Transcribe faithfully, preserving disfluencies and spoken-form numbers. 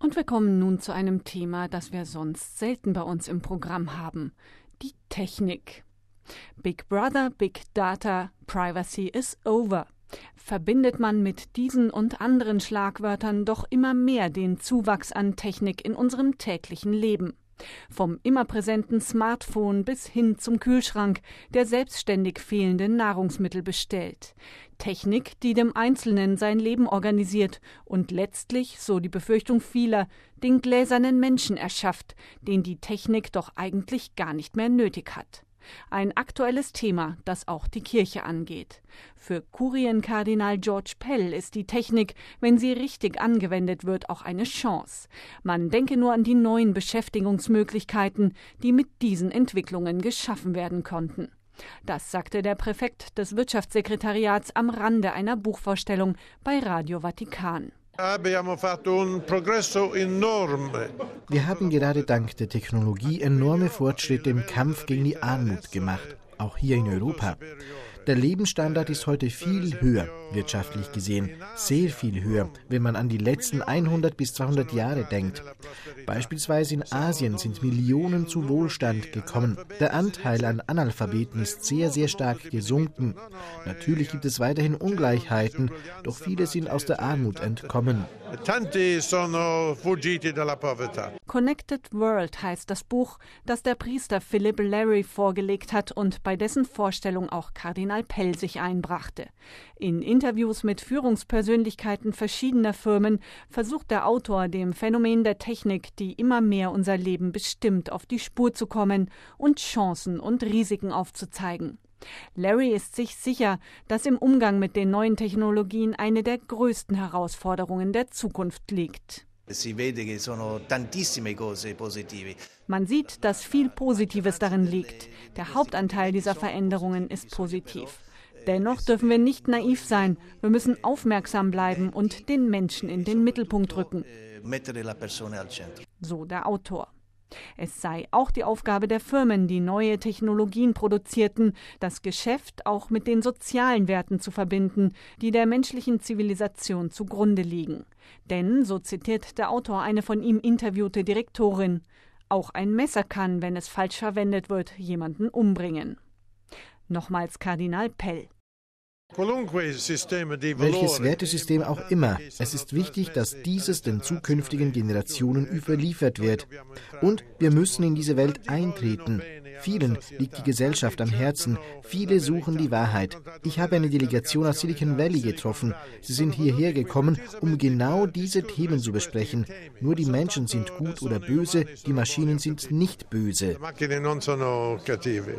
Und wir kommen nun zu einem Thema, das wir sonst selten bei uns im Programm haben: die Technik. Big Brother, Big Data, Privacy is over. Verbindet man mit diesen und anderen Schlagwörtern doch immer mehr den Zuwachs an Technik in unserem täglichen Leben. Vom immer präsenten Smartphone bis hin zum Kühlschrank, der selbstständig fehlende Nahrungsmittel bestellt. Technik, die dem Einzelnen sein Leben organisiert und letztlich, so die Befürchtung vieler, den gläsernen Menschen erschafft, den die Technik doch eigentlich gar nicht mehr nötig hat. Ein aktuelles Thema, das auch die Kirche angeht. Für Kurienkardinal George Pell ist die Technik, wenn sie richtig angewendet wird, auch eine Chance. Man denke nur an die neuen Beschäftigungsmöglichkeiten, die mit diesen Entwicklungen geschaffen werden konnten. Das sagte der Präfekt des Wirtschaftssekretariats am Rande einer Buchvorstellung bei Radio Vatikan. Wir haben gerade dank der Technologie enorme Fortschritte im Kampf gegen die Armut gemacht, auch hier in Europa. Der Lebensstandard ist heute viel höher, wirtschaftlich gesehen, sehr viel höher, wenn man an die letzten hundert bis zweihundert Jahre denkt. Beispielsweise in Asien sind Millionen zu Wohlstand gekommen. Der Anteil an Analphabeten ist sehr, sehr stark gesunken. Natürlich gibt es weiterhin Ungleichheiten, doch viele sind aus der Armut entkommen. Connected World heißt das Buch, das der Priester Philip Larry vorgelegt hat und bei dessen Vorstellung auch Kardinal Pell sich einbrachte. In Interviews mit Führungspersönlichkeiten verschiedener Firmen versucht der Autor, dem Phänomen der Technik, die immer mehr unser Leben bestimmt, auf die Spur zu kommen und Chancen und Risiken aufzuzeigen. Larry ist sich sicher, dass im Umgang mit den neuen Technologien eine der größten Herausforderungen der Zukunft liegt. Man sieht, dass viel Positives darin liegt. Der Hauptanteil dieser Veränderungen ist positiv. Dennoch dürfen wir nicht naiv sein. Wir müssen aufmerksam bleiben und den Menschen in den Mittelpunkt rücken. So der Autor. Es sei auch die Aufgabe der Firmen, die neue Technologien produzierten, das Geschäft auch mit den sozialen Werten zu verbinden, die der menschlichen Zivilisation zugrunde liegen. Denn, so zitiert der Autor eine von ihm interviewte Direktorin, auch ein Messer kann, wenn es falsch verwendet wird, jemanden umbringen. Nochmals Kardinal Pell. Welches Wertesystem auch immer, es ist wichtig, dass dieses den zukünftigen Generationen überliefert wird. Und wir müssen in diese Welt eintreten. Vielen liegt die Gesellschaft am Herzen, viele suchen die Wahrheit. Ich habe eine Delegation aus Silicon Valley getroffen. Sie sind hierher gekommen, um genau diese Themen zu besprechen. Nur die Menschen sind gut oder böse, die Maschinen sind nicht böse.